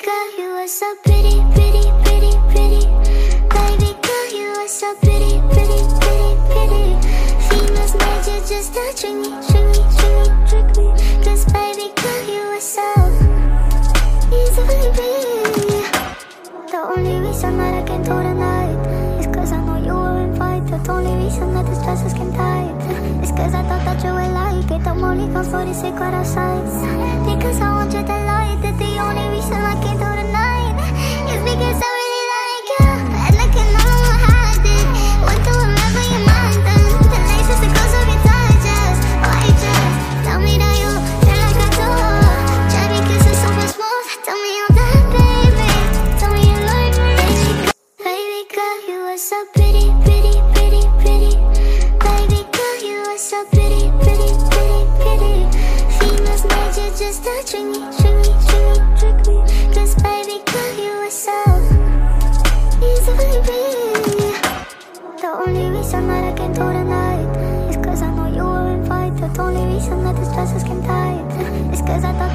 girl, you are so pretty, pretty, pretty, pretty. Baby girl, you are so pretty, pretty, pretty, pretty. Females made you just to trick me, trick me, trick me, trick me. 'Cause baby girl, you are so easily pretty. The only reason that I came to tonight is 'cause I know you were invited. The only reason that this dress is skin tight is 'cause I thought that you would like it. I'm only gone for the secret of sights, because I want you to like it. The only reason I came to tonight is because I really like you, and I can no longer hide it. Want to remember your mind then, the laces that goes over your thighs, just why just tell me that you feel like I do. Just because it's super smooth, tell me I'm that, baby. Tell me you like me, baby girl, you are so pretty, pretty, pretty, pretty. Baby girl, you are so pretty, pretty, pretty, pretty. Females made you just to trick me, trick me, trick me, trick me. 'Cause baby girl, you are so easily pretty. The only reason that I came to tonight is 'cause I know you were invited. The only reason that this dress is skin tight is 'cause I thought